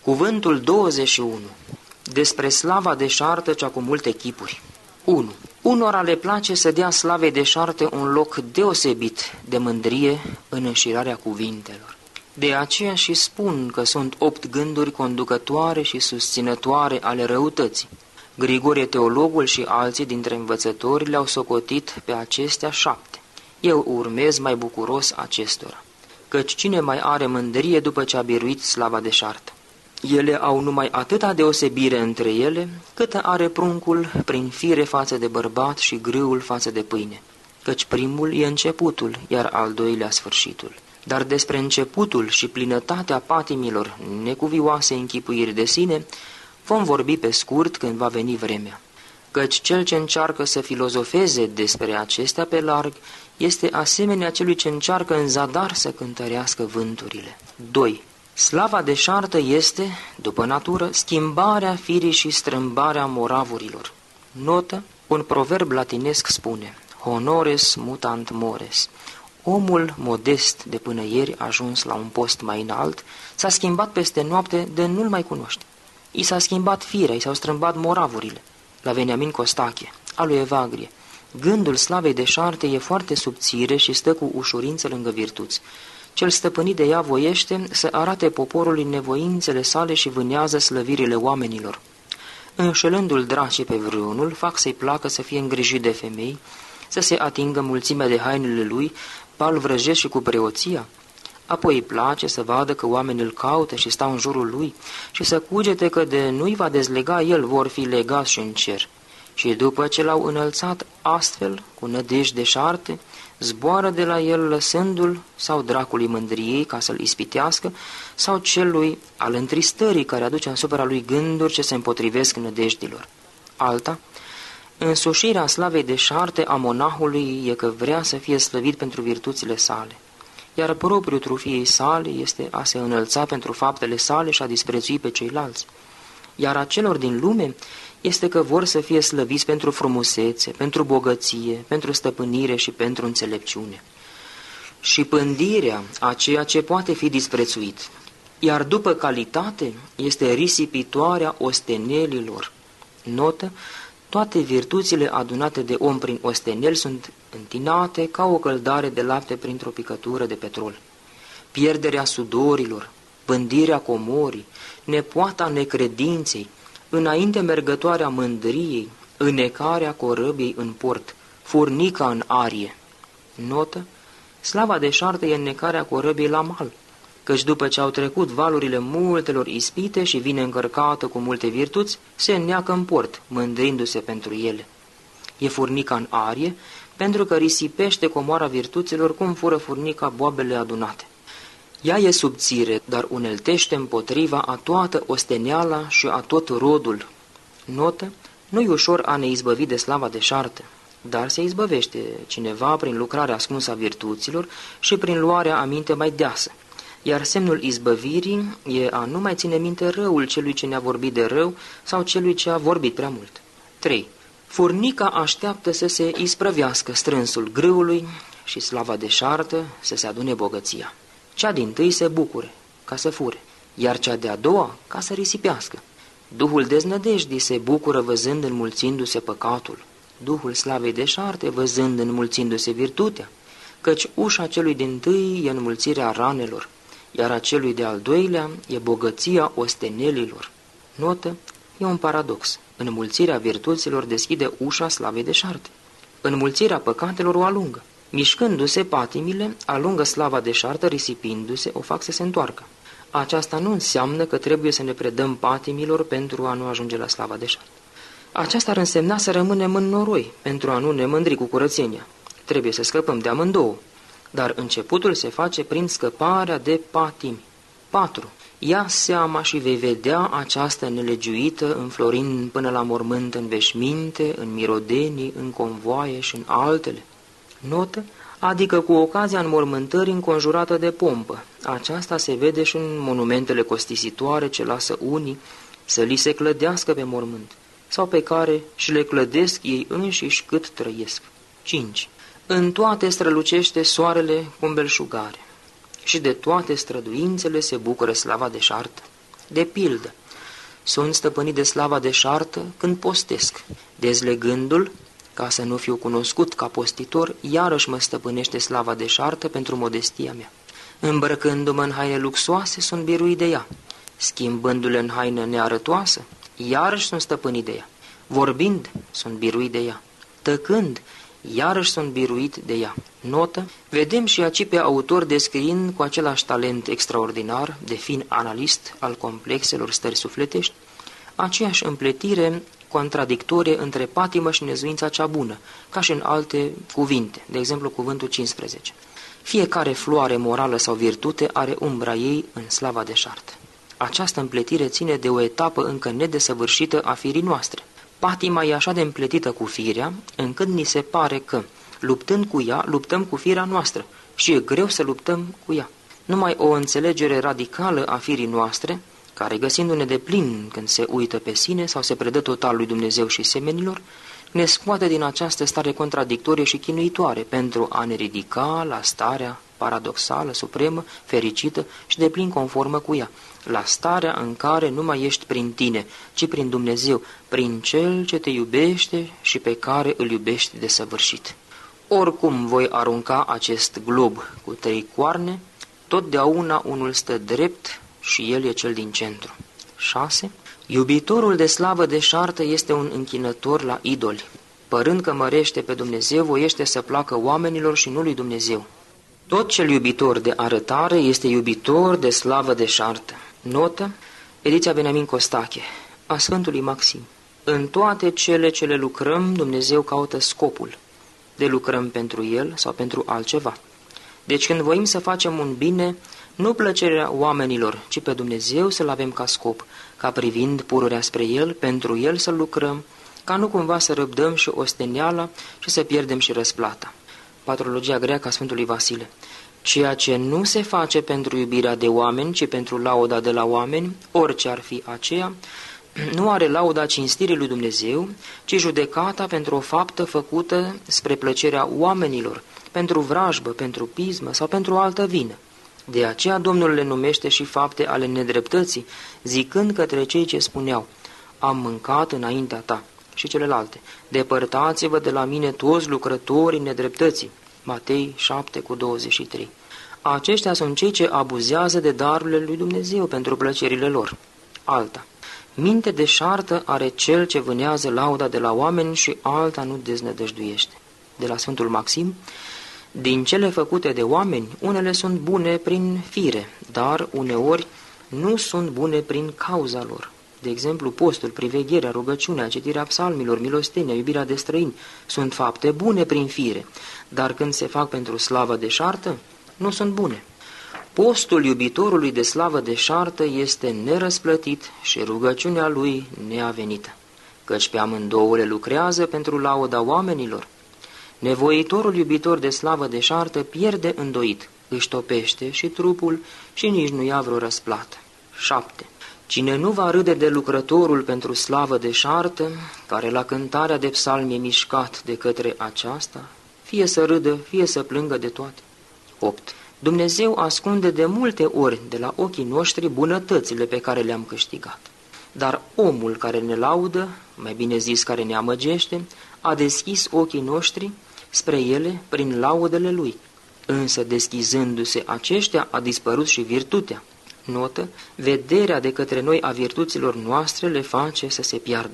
Cuvântul 21. Despre slava deșartă cea cu multe chipuri. 1. Unora le place să dea slavei deșarte un loc deosebit de mândrie în înșirarea cuvintelor. De aceea și spun că sunt 8 gânduri conducătoare și susținătoare ale răutății. Grigorie teologul și alții dintre învățători le-au socotit pe acestea 7. Eu urmez mai bucuros acestora, căci cine mai are mândrie după ce a biruit slava deșartă? Ele au numai atâta deosebire între ele, cât are pruncul prin fire față de bărbat și grâul față de pâine, căci primul e începutul, iar al doilea sfârșitul. Dar despre începutul și plinătatea patimilor necuvioase închipuiri de sine vom vorbi pe scurt când va veni vremea, căci cel ce încearcă să filozofeze despre acestea pe larg este asemenea celui ce încearcă în zadar să cântărească vânturile. 2. Slava deșartă este, după natură, schimbarea firii și strâmbarea moravurilor. Notă, un proverb latinesc spune: honores mutant mores. Omul modest de până ieri, ajuns la un post mai înalt, s-a schimbat peste noapte de nu-l mai cunoște. I s-a schimbat firea, i s-au strâmbat moravurile. La Veniamin Costache, a lui Evagrie, gândul slavei deșarte e foarte subțire și stă cu ușurință lângă virtuți. Cel stăpânit de ea voiește să arate poporului nevoințele sale și vânează slăvirile oamenilor. Înșelându-l dracii pe vreunul, fac să-i placă să fie îngrijit de femei, să se atingă mulțimea de hainele lui, pal vrăjesc și cu preoția. Apoi îi place să vadă că oamenii îl caută și stau în jurul lui și să cugete că de nu-i va dezlega el, vor fi legați și în cer. Și după ce l-au înălțat astfel, cu nădejde deșarte, zboară de la el lăsându-l sau dracului mândriei ca să-l ispitească, sau celui al întristării care aduce asupra lui gânduri ce se împotrivesc nădejdilor. Alta, însușirea slavei deșarte a monahului e că vrea să fie slăvit pentru virtuțile sale, iar propriul trufiei sale este a se înălța pentru faptele sale și a disprețui pe ceilalți. Iar a celor din lume este că vor să fie slăviți pentru frumusețe, pentru bogăție, pentru stăpânire și pentru înțelepciune. Și pândirea a ceea ce poate fi disprețuit, iar după calitate este risipitoarea ostenelilor. Notă, toate virtuțile adunate de om prin osteneli sunt întinate ca o căldare de lapte printr-o picătură de petrol. Pierderea sudorilor, pândirea comorii, nepoata necredinței, înainte mergătoarea mândriei, înecarea corăbiei în port, furnica în arie. Notă, slava deșartă e înnecarea corăbiei la mal, căci după ce au trecut valurile multelor ispite și vine încărcată cu multe virtuți, se înneacă în port, mândrindu-se pentru ele. E furnica în arie, pentru că risipește comoara virtuților cum fură furnica boabele adunate. Ea e subțire, dar uneltește împotriva a toată osteneala și a tot rodul. Notă, nu-i ușor a ne izbăvi de slava deșartă, dar se izbăvește cineva prin lucrarea ascunsă a virtuților și prin luarea aminte mai deasă, iar semnul izbăvirii e a nu mai ține minte răul celui ce ne-a vorbit de rău sau celui ce a vorbit prea mult. 3. Furnica așteaptă să se isprăvească strânsul grâului și slava deșartă să se adune bogăția. Cea dintâi se bucure, ca să fure, iar cea de-a doua, ca să risipească. Duhul deznădejdii se bucură văzând înmulțindu-se păcatul, Duhul slavei deșarte văzând înmulțindu-se virtutea, căci ușa celui dintâi e înmulțirea ranelor, iar a celui de-al doilea e bogăția ostenelilor. Notă, e un paradox. Înmulțirea virtuților deschide ușa slavei deșarte. Înmulțirea păcatelor o alungă. Mișcându-se patimile, alungă slava deșartă, risipindu-se, o fac să se întoarcă. Aceasta nu înseamnă că trebuie să ne predăm patimilor pentru a nu ajunge la slava deșartă. Aceasta ar însemna să rămânem în noroi, pentru a nu ne mândri cu curățenia. Trebuie să scăpăm de amândouă, dar începutul se face prin scăparea de patimi. 4. Ia seama și vei vedea această nelegiuită înflorind până la mormânt în veșminte, în mirodenii, în convoaie și în altele. Notă, adică cu ocazia înmormântării înconjurată de pompă. Aceasta se vede și în monumentele costisitoare ce lasă unii să li se clădească pe mormânt, sau pe care și le clădesc ei înșiși cât trăiesc. 5. În toate strălucește soarele cu belșugare și de toate străduințele se bucură slava deșartă. De pildă, sunt stăpânit de slava deșartă când postesc. Dezlegându-l, ca să nu fiu cunoscut ca postitor, iarăși mă stăpânește slava deșartă pentru modestia mea. Îmbrăcându-mă în haine luxoase, sunt biruit de ea. Schimbându-le în haină nearătoasă, iarăși sunt stăpânit de ea. Vorbind, sunt biruit de ea. Tăcând, iarăși sunt biruit de ea. Notă: vedem și aici pe autor descriind cu același talent extraordinar, de fin analist al complexelor stări sufletești, aceeași împletire contradictorie între patimă și nezuința cea bună, ca și în alte cuvinte, de exemplu cuvântul 15. Fiecare floare morală sau virtute are umbra ei în slava deșartă. Această împletire ține de o etapă încă nedesăvârșită a firii noastre. Patima e așa de împletită cu firea, încât ni se pare că, luptând cu ea, luptăm cu firea noastră și e greu să luptăm cu ea. Numai o înțelegere radicală a firii noastre, care găsindu-ne de plin când se uită pe sine sau se predă total lui Dumnezeu și semenilor, ne scoate din această stare contradictorie și chinuitoare pentru a ne ridica la starea paradoxală, supremă, fericită și de plin conformă cu ea, la starea în care nu mai ești prin tine, ci prin Dumnezeu, prin Cel ce te iubește și pe care îl iubești desăvârșit. Oricum voi arunca acest glob cu 3 coarne, totdeauna unul stă drept și el e cel din centru. 6. Iubitorul de slavă deșartă este un închinător la idoli. Părând că mărește pe Dumnezeu, voiește să placă oamenilor și nu lui Dumnezeu. Tot cel iubitor de arătare este iubitor de slavă deșartă. Notă: ediția Beniamin Costache, a Sfântului Maxim. În toate cele ce le lucrăm, Dumnezeu caută scopul. De lucrăm pentru El sau pentru altceva. Deci când voim să facem un bine, nu plăcerea oamenilor, ci pe Dumnezeu să-L avem ca scop, ca privind pururea spre El, pentru El să lucrăm, ca nu cumva să răbdăm și osteneala și să pierdem și răsplata. Patrologia greacă a Sfântului Vasile. Ceea ce nu se face pentru iubirea de oameni, ci pentru lauda de la oameni, orice ar fi aceea, nu are lauda cinstirii lui Dumnezeu, ci judecata pentru o faptă făcută spre plăcerea oamenilor, pentru vrajbă, pentru pismă sau pentru altă vină. De aceea Domnul le numește și fapte ale nedreptății, zicând către cei ce spuneau: am mâncat înaintea ta, și celelalte: depărtați-vă de la mine toți lucrătorii nedreptății. Matei 7:23. Aceștia sunt cei ce abuzează de darurile lui Dumnezeu pentru plăcerile lor. Alta: minte deșartă are cel ce vânează lauda de la oameni și alta nu deznădăjduiește. De la Sfântul Maxim: din cele făcute de oameni, unele sunt bune prin fire, dar uneori nu sunt bune prin cauza lor. De exemplu, postul, privegherea, rugăciunea, citirea psalmilor, milostenia, iubirea de străini sunt fapte bune prin fire, dar când se fac pentru slavă deșartă, nu sunt bune. Postul iubitorului de slavă deșartă este nerăsplătit și rugăciunea lui neavenită, căci pe amândouă le lucrează pentru lauda oamenilor. Nevoitorul iubitor de slavă deșartă pierde îndoit, își topește și trupul și nici nu ia vreo răsplată. 7. Cine nu va râde de lucrătorul pentru slavă deșartă, care la cântarea de psalmi e mișcat de către aceasta, fie să râdă, fie să plângă de toate. 8. Dumnezeu ascunde de multe ori de la ochii noștri bunătățile pe care le-am câștigat. Dar omul care ne laudă, mai bine zis care ne amăgește, a deschis ochii noștri spre ele prin laudele lui. Însă deschizându-se aceștia a dispărut și virtutea. Notă: vederea de către noi a virtuților noastre le face să se piardă.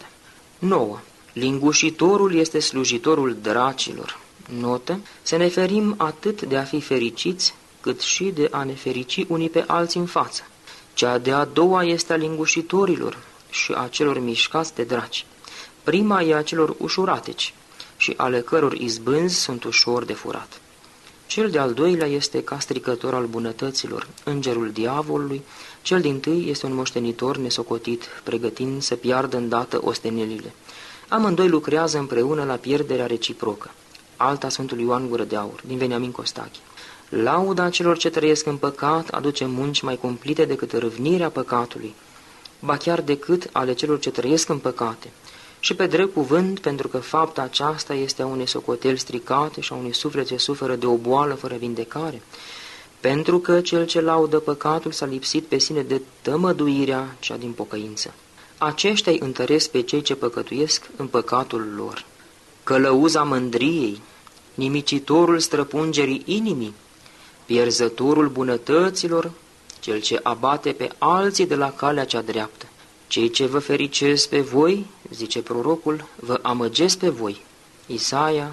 9. Lingușitorul este slujitorul dracilor. Notă: să ne ferim atât de a fi fericiți, cât și de a ne ferici unii pe alții în față. Cea de-a doua este a lingușitorilor și a celor mișcați de draci. Prima e a celor ușurateci și ale căror izbânzi sunt ușor de furat. Cel de-al doilea este ca stricător al bunătăților, îngerul diavolului, cel dintâi este un moștenitor nesocotit, pregătind să piardă îndată ostenelile. Amândoi lucrează împreună la pierderea reciprocă. Alta Sfântului Ioan Gură de Aur, din Beniamin Costache. Lauda celor ce trăiesc în păcat aduce munci mai cumplite decât râvnirea păcatului, ba chiar decât ale celor ce trăiesc în păcate. Și pe drept cuvânt, pentru că fapta aceasta este a unei socoteli stricate și a unui suflet ce suferă de o boală fără vindecare, pentru că cel ce laudă păcatul s-a lipsit pe sine de tămăduirea cea din pocăință. Aceștia îi întăresc pe cei ce păcătuiesc în păcatul lor. Călăuza mândriei, nimicitorul străpungerii inimii, pierzătorul bunătăților, cel ce abate pe alții de la calea cea dreaptă. Cei ce vă fericesc pe voi, zice prorocul, vă amăgesc pe voi. Isaia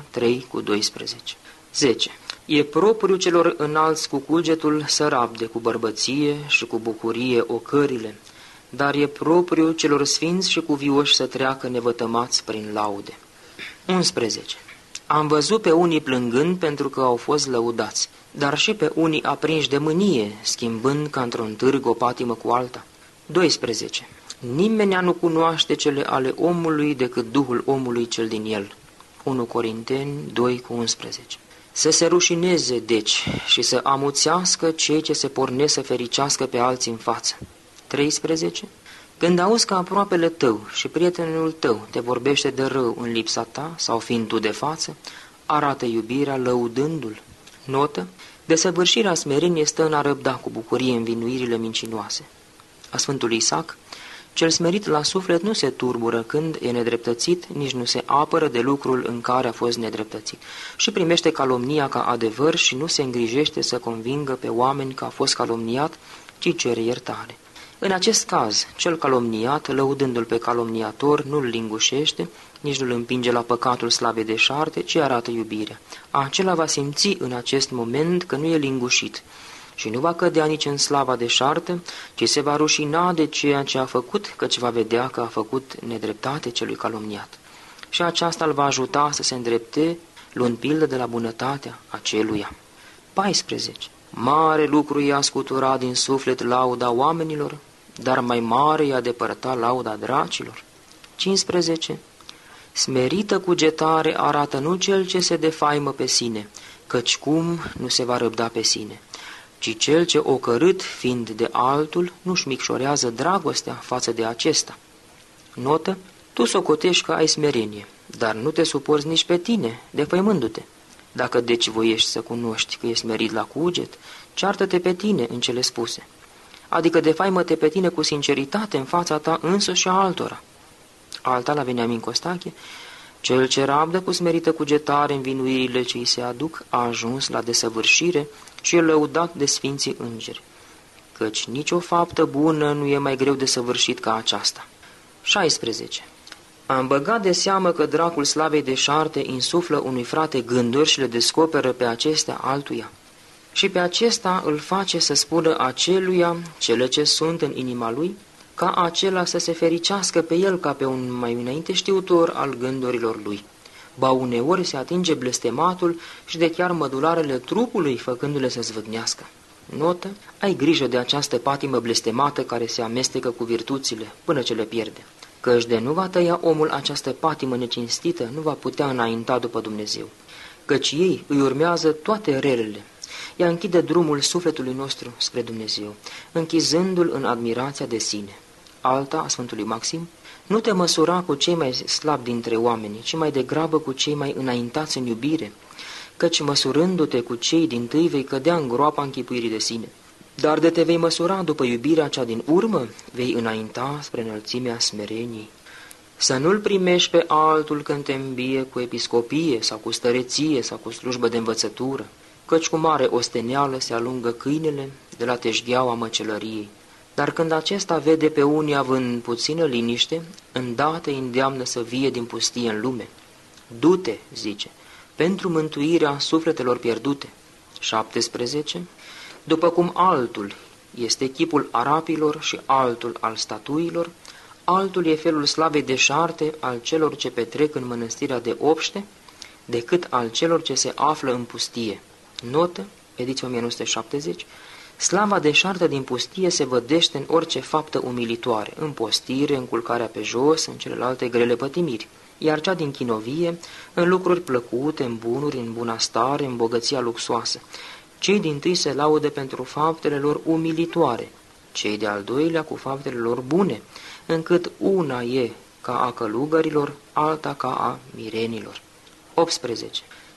3:12. 10. E propriu celor înalți cu cugetul să rabde cu bărbăție și cu bucurie ocările, dar e propriu celor sfinți și cuvioși să treacă nevătămați prin laude. 11. Am văzut pe unii plângând pentru că au fost lăudați, dar și pe unii aprinși de mânie, schimbând ca într-un târg o patimă cu alta. 12. Nimeni nu cunoaște cele ale omului decât Duhul omului cel din el. 1 Corinteni 2:11. Să se rușineze, deci, și să amuțească cei ce se pornesc să fericească pe alții în față. 13. Când auzi că aproapele tău și prietenul tău te vorbește de rău în lipsa ta sau fiind tu de față, arată iubirea lăudându-l. Notă: desăvârșirea smereniei stă în a răbda cu bucurie învinuirile mincinoase. A Sfântului Isaac: cel smerit la suflet nu se turbură când e nedreptățit, nici nu se apără de lucrul în care a fost nedreptățit, și primește calomnia ca adevăr și nu se îngrijește să convingă pe oameni că a fost calomniat, ci cere iertare. În acest caz, cel calomniat, lăudându-l pe calomniator, nu-l lingușește, nici nu-l împinge la păcatul slavei deșarte, ci arată iubirea. Acela va simți în acest moment că nu e lingușit și nu va cădea nici în slava deșartă, ci se va rușina de ceea ce a făcut, căci va vedea că a făcut nedreptate celui calomniat. Și aceasta îl va ajuta să se îndrepte, luând pildă de la bunătatea aceluia. 14. Mare lucru e a scutura din suflet lauda oamenilor, dar mai mare e a depărta lauda dracilor. 15. Smerită cugetare arată nu cel ce se defaimă pe sine, căci cum nu se va răbda pe sine, ci cel ce ocărât fiind de altul nu-și micșorează dragostea față de acesta. Notă: tu socotești că ai smerenie, dar nu te suporți nici pe tine, defăimându-te. Dacă deci voiești să cunoști că ești smerit la cuget, ceartă-te pe tine în cele spuse. Adică defaimă-te pe tine cu sinceritate în fața ta însuși și a altora. Alta la Veniamin Costache: cel ce rabdă cu smerită cugetare învinuirile ce îi se aduc a ajuns la desăvârșire și e lăudat de sfinții îngeri, căci nicio faptă bună nu e mai greu de săvârșit ca aceasta. 16. Am băgat de seamă că dracul slavei deșarte insuflă unui frate gânduri și le descoperă pe acestea altuia. Și pe acesta îl face să spună aceluia cele ce sunt în inima lui, ca acela să se fericească pe el ca pe un mai înainte știutor al gândurilor lui. Ba uneori se atinge blestematul și de chiar mădularele trupului, făcându-le să zvâgnească. Notă: ai grijă de această patimă blestemată care se amestecă cu virtuțile până ce le pierde, căci de nu va tăia omul această patimă necinstită, nu va putea înainta după Dumnezeu, căci ei îi urmează toate relele. Ea închide drumul sufletului nostru spre Dumnezeu, închizându-l în admirația de sine. Alta, a Sfântului Maxim: nu te măsura cu cei mai slabi dintre oameni, ci mai degrabă cu cei mai înaintați în iubire, căci măsurându-te cu cei dintâi vei cădea în groapa închipuirii de sine. Dar de te vei măsura după iubirea cea din urmă, vei înainta spre înălțimea smereniei. Să nu-l primești pe altul când te îmbie cu episcopie sau cu stăreție sau cu slujbă de învățătură, căci cu mare osteneală se alungă câinele de la teșgheaua măcelăriei. Dar când acesta vede pe unii având puțină liniște, îndată îi îndeamnă să vie din pustie în lume. Du-te, zice, pentru mântuirea sufletelor pierdute. 17. După cum altul este chipul arapilor și altul al statuilor, altul e felul slavei deșarte al celor ce petrec în mănăstirea de obște, decât al celor ce se află în pustie. Notă, ediția 1970, slava deșartă din pustie se vădește în orice faptă umilitoare, în postire, în culcarea pe jos, în celelalte grele pătimiri, iar cea din chinovie, în lucruri plăcute, în bunuri, în bunăstare, în bogăția luxoasă. Cei dintâi se laudă pentru faptele lor umilitoare, cei de-al doilea cu faptele lor bune, încât una e ca a călugărilor, alta ca a mirenilor. 18.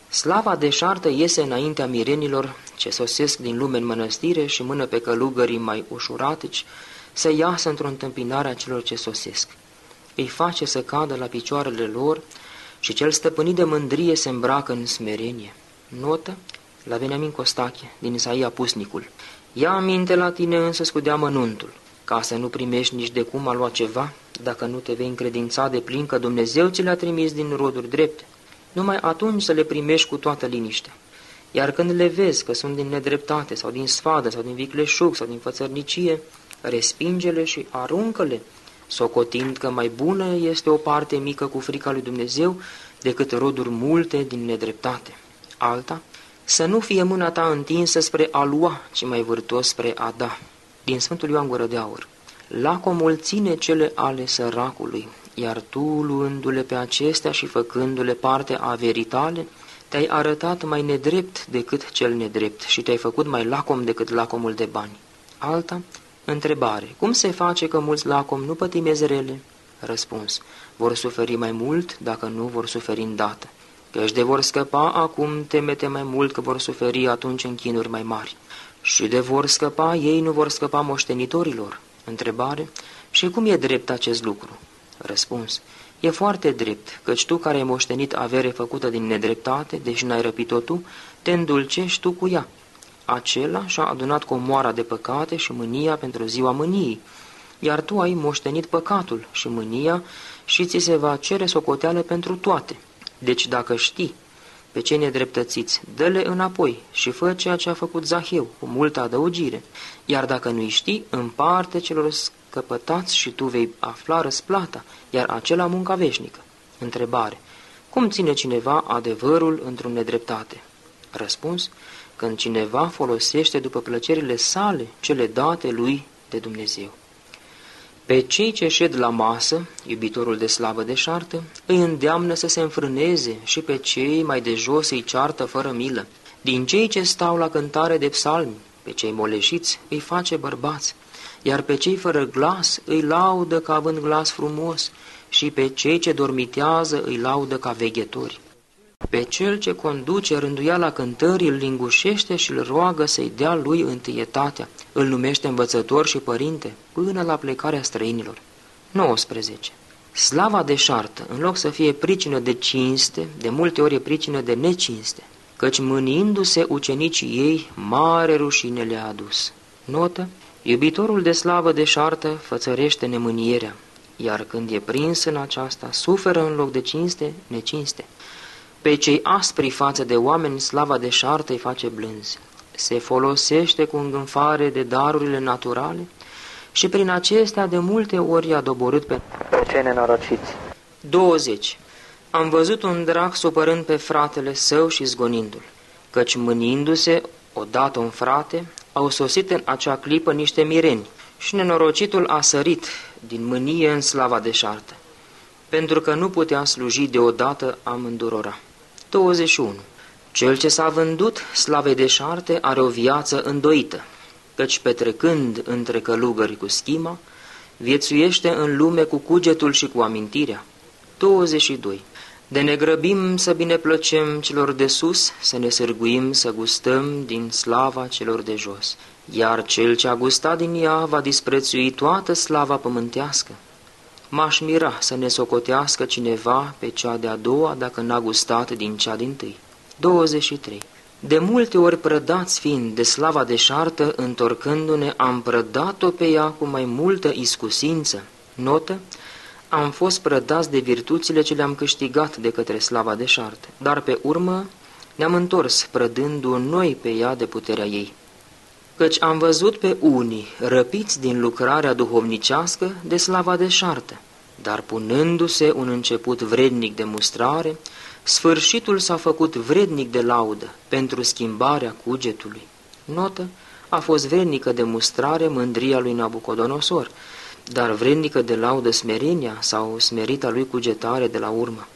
Slava deșartă iese înaintea mirenilor ce sosesc din lume în mănăstire și mână pe călugării mai ușuratici să iasă într-o întâmpinare a celor ce sosesc. Îi face să cadă la picioarele lor și cel stăpânit de mândrie se îmbracă în smerenie. Notă la Veniamin Costache, din Isaia Pusnicul. Ia aminte la tine însă cu deamănuntul, ca să nu primești nici de cum a lua ceva, dacă nu te vei încredința de plin că Dumnezeu ți le-a trimis din roduri drepte. Numai atunci să le primești cu toată liniștea. Iar când le vezi că sunt din nedreptate sau din sfadă sau din vicleșug sau din fățărnicie, respinge-le și aruncă-le, socotind că mai bună este o parte mică cu frica lui Dumnezeu decât roduri multe din nedreptate. Alta, să nu fie mâna ta întinsă spre a lua, ci mai vârtos spre a da. Din Sfântul Ioan Gură de Aur. Lacomul ține cele ale săracului, iar tu, luându-le pe acestea și făcându-le parte a averii tale, te-ai arătat mai nedrept decât cel nedrept și te-ai făcut mai lacom decât lacomul de bani. Alta, întrebare. Cum se face că mulți lacomi nu pătimesc rele? Răspuns. Vor suferi mai mult dacă nu vor suferi îndată. Căci de vor scăpa acum, temete mai mult că vor suferi atunci în chinuri mai mari. Și de vor scăpa, ei nu vor scăpa moștenitorilor. Întrebare. Și cum e drept acest lucru? Răspuns. E foarte drept, căci tu care ai moștenit avere făcută din nedreptate, deși n-ai răpit-o tu, te îndulcești tu cu ea. Acela și-a adunat comoara de păcate și mânia pentru ziua mâniei, iar tu ai moștenit păcatul și mânia și ți se va cere socoteală pentru toate. Deci dacă știi pe cei nedreptățiți, dă-le înapoi și fă ceea ce a făcut Zaheu, cu multă adăugire, iar dacă nu-i știi, împarte celor scăpătați și tu vei afla răsplata, iar acela munca veșnică. Întrebare. Cum ține cineva adevărul într-o nedreptate? Răspuns. Când cineva folosește după plăcerile sale cele date lui de Dumnezeu. Pe cei ce șed la masă, iubitorul de slavă deșartă, îi îndeamnă să se înfrâneze și pe cei mai de jos îi ceartă fără milă. Din cei ce stau la cântare de psalmi, pe cei moleșiți îi face bărbați, iar pe cei fără glas îi laudă ca având glas frumos și pe cei ce dormitează îi laudă ca veghetori. Pe cel ce conduce rânduiala cântării îl lingușește și îl roagă să-i dea lui întâietatea, îl numește învățător și părinte, până la plecarea străinilor. 19. Slava deșartă, în loc să fie pricină de cinste, de multe ori e pricină de necinste, căci mâniindu-se ucenicii ei, mare rușine le-a adus. Notă. Iubitorul de slavă deșartă fățărește nemânierea, iar când e prins în aceasta, suferă în loc de cinste, necinste. Pe cei aspri față de oameni, slava deșartă îi face blânzi. Se folosește cu îngânfare de darurile naturale și prin acestea de multe ori a doborât pe cei nenorociți. 20. Am văzut un drac supărând pe fratele său și zgonindu-l, căci mânindu-se odată un frate, au sosit în acea clipă niște mireni și nenorocitul a sărit din mânie în slava deșartă, pentru că nu putea sluji deodată amândurora. 21. Cel ce s-a vândut slavei deșarte are o viață îndoită, căci petrecând între călugări cu schima, viețuiește în lume cu cugetul și cu amintirea. 22. De ne grăbim să bineplăcem celor de sus, să ne sârguim să gustăm din slava celor de jos, iar cel ce a gustat din ea va disprețui toată slava pământească. M-aș mira să ne socotească cineva pe cea de-a doua dacă n-a gustat din cea dintâi. 23. De multe ori prădați fiind de slava deșartă, întorcându-ne, am prădat-o pe ea cu mai multă iscusință. Notă. Am fost prădați de virtuțile ce le-am câștigat de către slava deșartă, dar pe urmă ne-am întors, prădându noi pe ea de puterea ei. Căci am văzut pe unii răpiți din lucrarea duhovnicească de slava deșartă, dar punându-se un început vrednic de mustrare, sfârșitul s-a făcut vrednic de laudă pentru schimbarea cugetului. Notă. A fost vrednică de mustrare mândria lui Nabucodonosor, dar vrednică de laudă smerenia sau smerita lui cugetare de la urmă.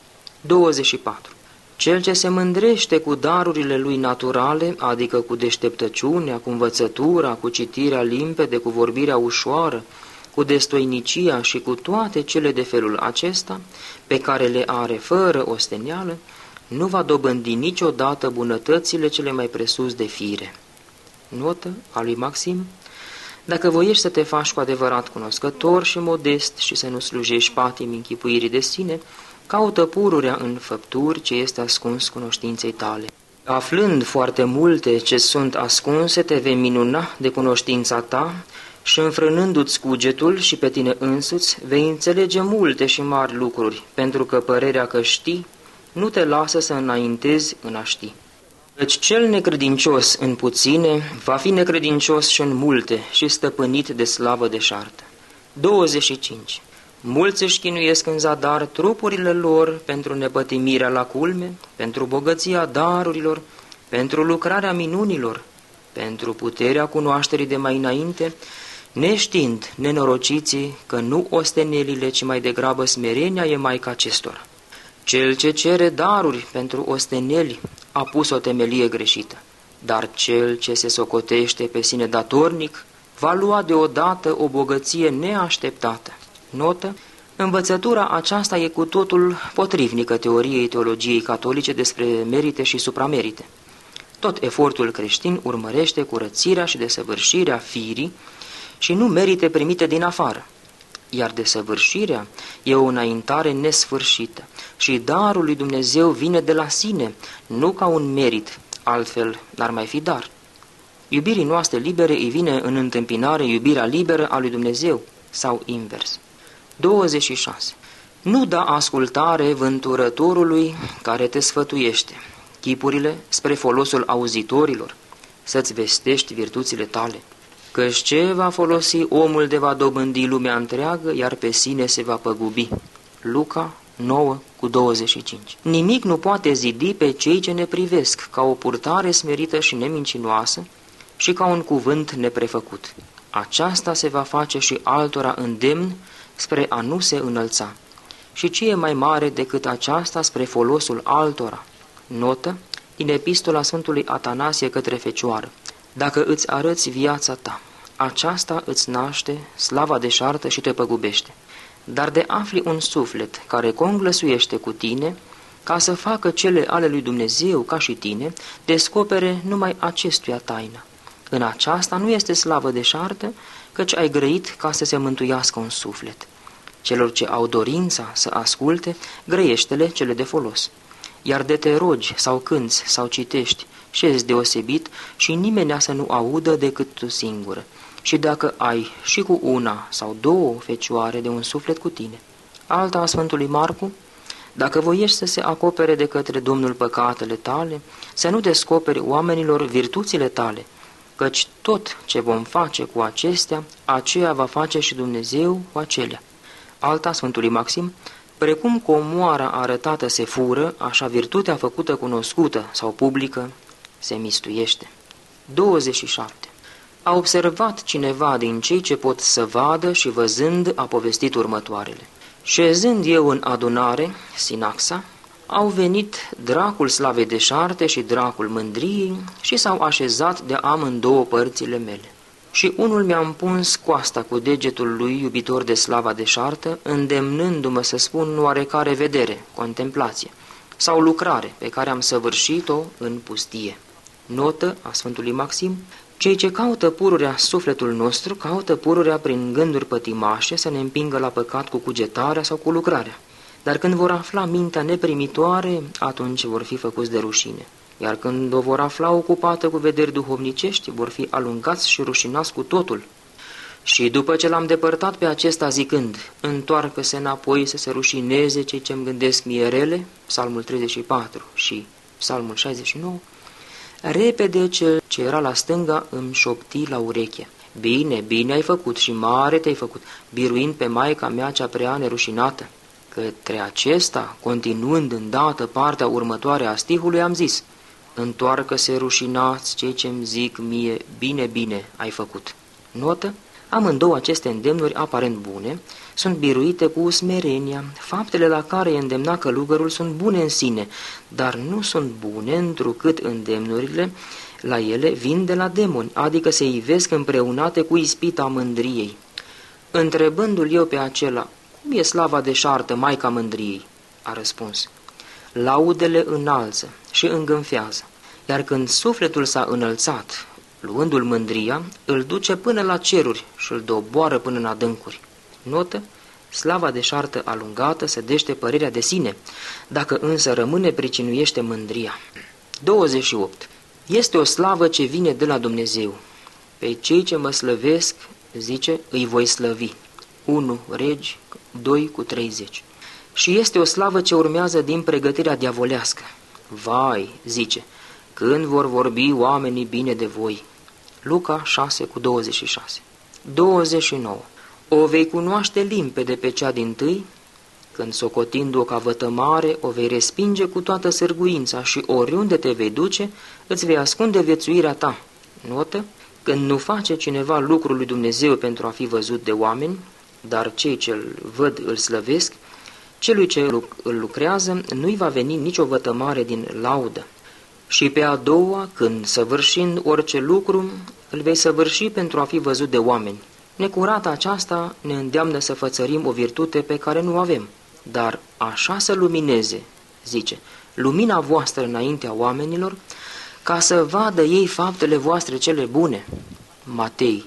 24. Cel ce se mândrește cu darurile lui naturale, adică cu deșteptăciunea, cu învățătura, cu citirea limpede, cu vorbirea ușoară, cu destoinicia și cu toate cele de felul acesta, pe care le are fără ostenială, nu va dobândi niciodată bunătățile cele mai presus de fire. Notă a lui Maxim: dacă voiești să te faci cu adevărat cunoscător și modest și să nu slujești patimii închipuirii de sine, caută pururea în făpturi ce este ascuns cunoștinței tale. Aflând foarte multe ce sunt ascunse, te vei minuna de cunoștința ta și înfrânându-ți cugetul și pe tine însuți, vei înțelege multe și mari lucruri, pentru că părerea că știi nu te lasă să înaintezi în a ști. Căci cel necredincios în puține va fi necredincios și în multe și stăpânit de slavă deșartă. 25. Mulți își chinuiesc în zadar trupurile lor pentru nepătimirea la culme, pentru bogăția darurilor, pentru lucrarea minunilor, pentru puterea cunoașterii de mai înainte, neștiind nenorociții că nu ostenelile, ci mai degrabă smerenia e maica acestora. Cel ce cere daruri pentru osteneli a pus o temelie greșită, dar cel ce se socotește pe sine datornic va lua deodată o bogăție neașteptată. Notă: învățătura aceasta e cu totul potrivnică teoriei teologiei catolice despre merite și supramerite. Tot efortul creștin urmărește curățirea și desăvârșirea firii și nu merite primite din afară, iar desăvârșirea e o înaintare nesfârșită și darul lui Dumnezeu vine de la sine, nu ca un merit, altfel n-ar mai fi dar. Iubirii noastre libere îi vine în întâmpinare iubirea liberă a lui Dumnezeu, sau invers. 26. Nu da ascultare vânturătorului care te sfătuiește chipurile spre folosul auzitorilor, să-ți vestești virtuțile tale, căci ce va folosi omul de va dobândi lumea întreagă, iar pe sine se va păgubi. Luca 9:25. Nimic nu poate zidi pe cei ce ne privesc ca o purtare smerită și nemincinoasă și ca un cuvânt neprefăcut. Aceasta se va face și altora îndemn spre a nu se înălța. Și ce e mai mare decât aceasta spre folosul altora? Notă din epistola Sfântului Atanasie către Fecioară: dacă îți arăți viața ta, aceasta îți naște slava deșartă și te păgubește. Dar de afli un suflet care conglăsuiește cu tine, ca să facă cele ale lui Dumnezeu ca și tine, descopere numai acestuia taină. În aceasta nu este slavă deșartă, căci ai grăit ca să se mântuiască un suflet. Celor ce au dorința să asculte, grăiește-le cele de folos. Iar de te rogi sau cânți sau citești, șezi deosebit și nimenea să nu audă decât tu singură. Și dacă ai și cu una sau două fecioare de un suflet cu tine. Alta a Sfântului Marcu: dacă voiești să se acopere de către Domnul păcatele tale, să nu descoperi oamenilor virtuțile tale, căci tot ce vom face cu acestea, aceea va face și Dumnezeu cu acelea. Alta Sfântului Maxim: precum comoara arătată se fură, așa virtutea făcută cunoscută sau publică se mistuiește. 27. A observat cineva din cei ce pot să vadă și văzând a povestit următoarele: șezând eu în adunare, sinaxa, au venit dracul slavei deșarte și dracul mândriei și s-au așezat de amândouă părțile mele. Și unul mi-a împuns coasta cu degetul lui iubitor de slava deșartă, îndemnându-mă să spun oarecare vedere, contemplație sau lucrare pe care am săvârșit-o în pustie. Notă a Sfântului Maxim: cei ce caută pururea sufletul nostru, caută pururea prin gânduri pătimașe să ne împingă la păcat cu cugetarea sau cu lucrarea. Dar când vor afla mintea neprimitoare, atunci vor fi făcuți de rușine. Iar când o vor afla ocupată cu vederi duhovnicești, vor fi alungați și rușinați cu totul. Și după ce l-am depărtat pe acesta zicând: întoarcă-se înapoi să se rușineze cei ce-mi gândesc mie rele, Psalmul 34 și Psalmul 69, repede cel ce era la stânga îmi șopti la ureche: bine, bine ai făcut și mare te-ai făcut, biruind pe maica mea cea prea nerușinată. Către acesta, continuând îndată partea următoare a stihului, am zis: întoarcă-se rușinați cei ce-mi zic mie, bine, bine ai făcut. Notă: amândouă aceste îndemnuri aparent bune sunt biruite cu smerenia, faptele la care e îndemna călugărul sunt bune în sine, dar nu sunt bune întrucât îndemnurile la ele vin de la demoni, adică se ivesc împreunate cu ispita mândriei. Întrebându-l eu pe acela: cum e slava deșartă, maica mândriei? A răspuns: laudele înalță și îngânfează, iar când sufletul s-a înălțat, luându-l mândria, îl duce până la ceruri și îl doboară până în adâncuri. Notă: slava deșartă alungată sădește părerea de sine, dacă însă rămâne pricinuiește mândria. 28. Este o slavă ce vine de la Dumnezeu. Pe cei ce mă slăvesc, zice, îi voi slăvi. 1 Regi 2:30. Și este o slavă ce urmează din pregătirea diavolească. Vai, zice, când vor vorbi oamenii bine de voi. Luca 6:26. 29. O vei cunoaște limpede pe cea dintâi, când socotind-o ca vătămare, o vei respinge cu toată sârguința și oriunde te vei duce, îți vei ascunde viețuirea ta. Notă: când nu face cineva lucrul lui Dumnezeu pentru a fi văzut de oameni, dar cei ce îl văd îl slăvesc, celui ce îl lucrează nu-i va veni nicio vătămare din laudă. Și pe a doua, când, săvârșind orice lucru, îl vei săvârși pentru a fi văzut de oameni. Necurata aceasta ne îndeamnă să fățărim o virtute pe care nu o avem, dar așa să lumineze, zice, lumina voastră înaintea oamenilor, ca să vadă ei faptele voastre cele bune. Matei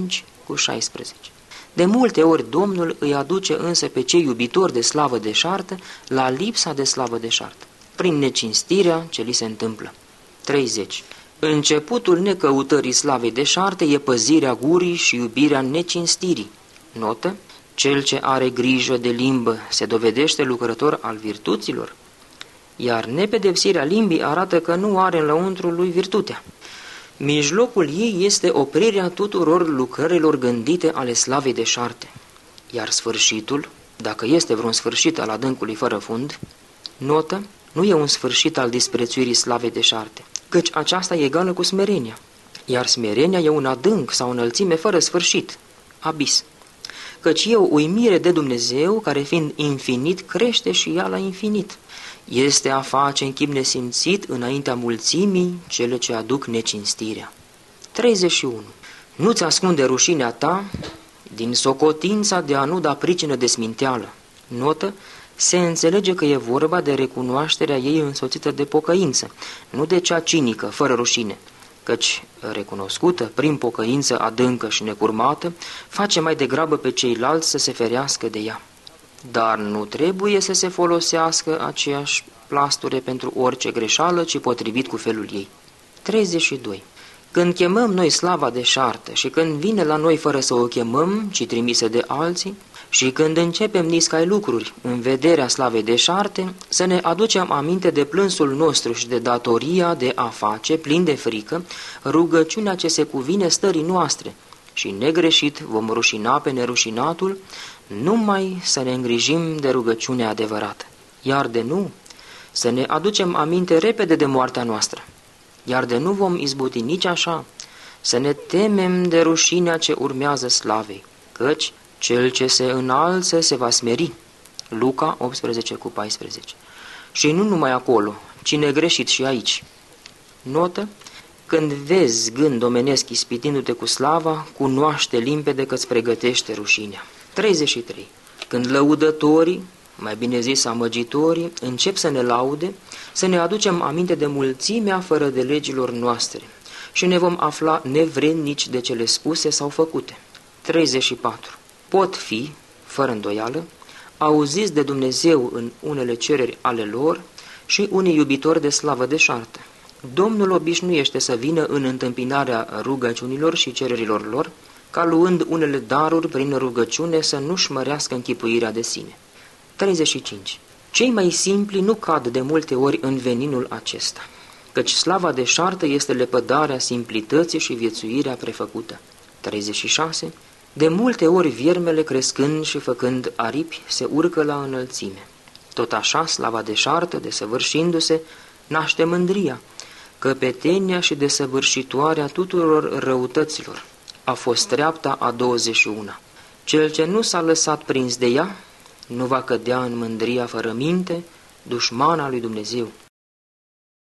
5:16. De multe ori Domnul îi aduce însă pe cei iubitori de slavă deșartă la lipsa de slavă deșartă, prin necinstirea ce li se întâmplă. 30. Începutul necăutării slavei deșarte e păzirea gurii și iubirea necinstirii. Notă: cel ce are grijă de limbă se dovedește lucrător al virtuților, iar nepedepsirea limbii arată că nu are în lăuntrul lui virtutea. Mijlocul ei este oprirea tuturor lucrărilor gândite ale slavei deșarte, iar sfârșitul, dacă este vreun sfârșit al adâncului fără fund, notă, nu e un sfârșit al disprețuirii slavei deșarte, căci aceasta e egală cu smerenia, iar smerenia e un adânc sau înălțime fără sfârșit, abis, căci e o uimire de Dumnezeu care, fiind infinit, crește și ea la infinit. Este a face în chip nesimțit înaintea mulțimii cele ce aduc necinstirea. 31. Nu-ți ascunde rușinea ta din socotința de a nu da pricină de sminteală. Notă: se înțelege că e vorba de recunoașterea ei însoțită de pocăință, nu de cea cinică, fără rușine, căci, recunoscută prin pocăință adâncă și necurmată, face mai degrabă pe ceilalți să se ferească de ea. Dar nu trebuie să se folosească aceeași plasture pentru orice greșeală, ci potrivit cu felul ei. 32. Când chemăm noi slava deșartă și când vine la noi fără să o chemăm, ci trimisă de alții, și când începem niscai lucruri în vederea slavei deșarte, să ne aducem aminte de plânsul nostru și de datoria de a face, plin de frică, rugăciunea ce se cuvine stării noastre, și negreșit vom rușina pe nerușinatul, numai să ne îngrijim de rugăciunea adevărată, iar de nu, să ne aducem aminte repede de moartea noastră, iar de nu vom izbuti nici așa, să ne temem de rușinea ce urmează slavei, căci cel ce se înalță se va smeri. Luca 18:14. Și nu numai acolo, ci negreșit și aici. Notă: când vezi gând omenesc ispitindu-te cu slava, cunoaște limpede că îți pregătește rușinea. 33. Când lăudătorii, mai bine zis amăgitorii, încep să ne laude, să ne aducem aminte de mulțimea fără de legilor noastre și ne vom afla nevrednici de cele spuse sau făcute. 34. Pot fi, fără îndoială, auziți de Dumnezeu în unele cereri ale lor și unii iubitori de slavă deșartă. Domnul obișnuiește să vină în întâmpinarea rugăciunilor și cererilor lor, ca luând unele daruri prin rugăciune să nu-și mărească închipuirea de sine. 35. Cei mai simpli nu cad de multe ori în veninul acesta, căci slava deșartă este lepădarea simplității și viețuirea prefăcută. 36. De multe ori viermele crescând și făcând aripi se urcă la înălțime. Tot așa slava deșartă, desăvârșindu-se, naște mândria, căpetenia și desăvârșitoarea tuturor răutăților. A fost treapta a 21-a. Cel ce nu s-a lăsat prins de ea, nu va cădea în mândria fără minte, dușmana lui Dumnezeu.